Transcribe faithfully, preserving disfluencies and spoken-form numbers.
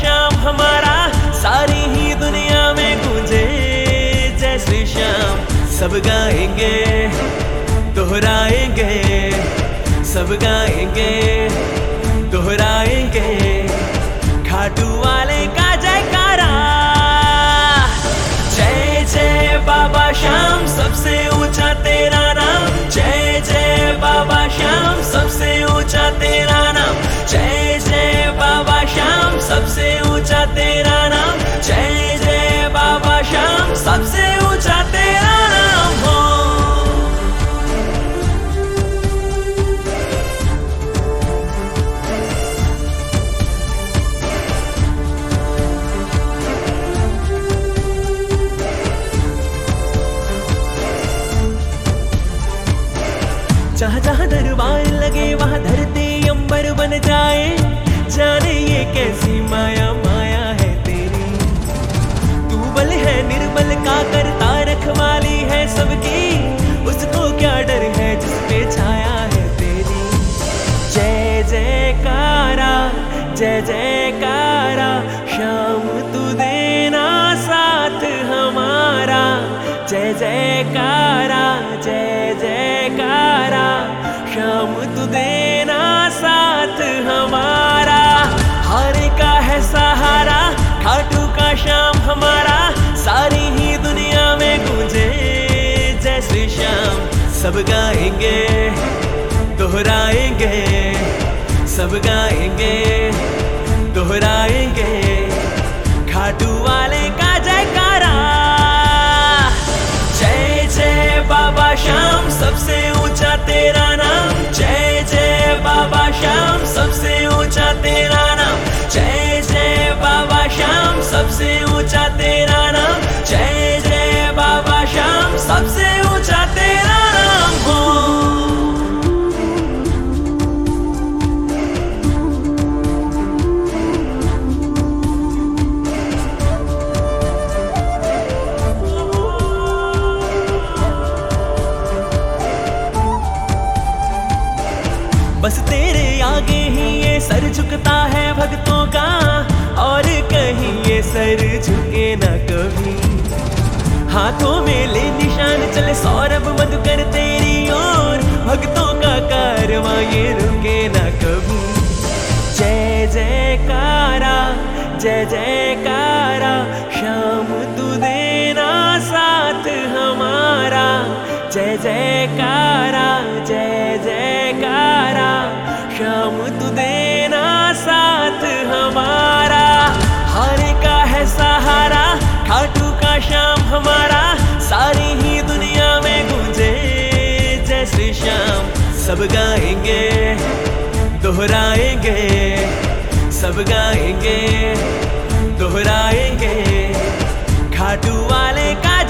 श्याम हमारा, सारी ही दुनिया में गूंजे जय श्री श्याम। सब गाएंगे दोहराएंगे, सब गाएंगे दोहराएंगे, खाटू वाले का जयकारा। जय जय बाबा श्याम, सबसे ऊंचा तेरा नाम। जय जय बाबा श्याम, सबसे ऊंचा तेरा नाम। जय जय बाबा श्याम, सबसे ऊंचा तेरा नाम। जय जय बाबा श्याम, सबसे ऊंचा तेरा नाम हो। जहाँ जहाँ दरबार लगे वहाँ धरती अंबर बन जाए। जाने ये कैसी माया माया है तेरी, तू बल है निर्बल का करता, रखवाली है सबकी, उसको क्या डर है जिस पे छाया है तेरी। जय जयकारा जय जयकारा, श्याम तू देना साथ हमारा। जय जयकारा जय जयकारा, श्याम तू देना साथ हमारा। हारे का है सहारा, खाटू का श्याम हमारा, सारी ही दुनिया में गूंजे जय श्री श्याम। सब गाएंगे दोहराएंगे, सब गाएंगे दोहराएंगे, खाटू वाले का जयकारा। जय जय बाबा श्याम, सबसे ऊंचा तेरा नाम। जय जय बाबा श्याम, सबसे ऊंचा तेरा नाम। जय जय बाबा श्याम, सबसे ऊंचा तेरा नाम। जय जय बाबा श्याम, सबसे ऊंचा तेरा नाम हो। बस तेरे आगे ही ये सर झुकता है भक्तों का, और कहीं ये सर झुके ना कभी। हाथों में ले निशान चले सौरभ मधुकर तेरी ओर, भक्तों का कारवां ये रुके ना कभी। जय जयकारा जय जयकारा, श्याम तू देना साथ हमारा। जय जयकारा जय जयकारा, श्याम तू देना साथ हमारा। हारे का है सहारा, खाटू का श्याम हमारा, सारी ही दुनिया में गूंजे जय श्री श्याम। सब गाएंगे दोहराएंगे, सब गाएंगे दोहराएंगे, खाटू वाले का